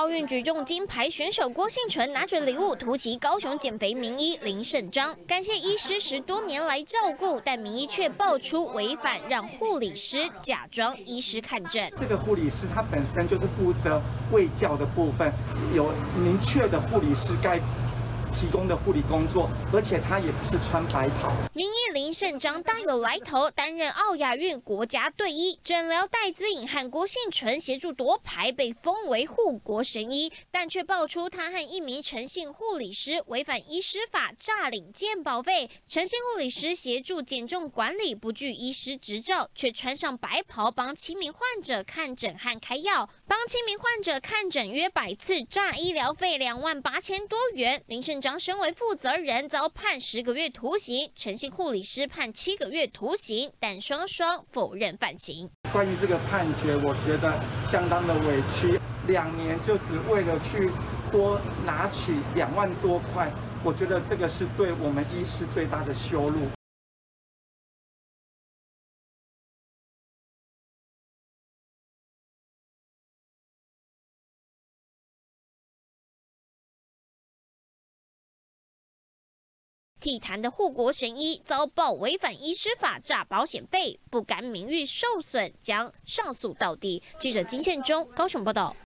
奥运举重金牌选手郭婞淳拿着礼物突袭高雄减肥名医林胜章，感谢医师10多年来照顾，但名医却爆出违反，让护理师假装医师看诊。 这个护理师他本身就是负责卫教的部分，有明确的护理师该提供的护理工作，而且他也不是穿白袍。 名医林胜章大有来头，担任奥亚运国家队医，诊疗戴资颖和郭婞淳协助夺牌，被封为护国神医，但却爆出他和一名陈姓护理师违反医师法，诈领健保费。陈姓护理师协助减重管理，不具医师执照，却穿上白袍帮7名患者看诊和开药，帮7名患者看诊约100次，诈医疗费28000多元。林胜章身为负责人，遭判10个月徒刑，陈姓护理师判7个月徒刑，但双双否认犯行。 关于这个判决，我觉得相当的委屈，2年就只为了去多拿取2万多块，我觉得这个是对我们医师最大的羞辱。 体坛的护国神医遭曝违反医师法诈保险费，不甘名誉受损，将上诉到底。记者金宪忠高雄报道。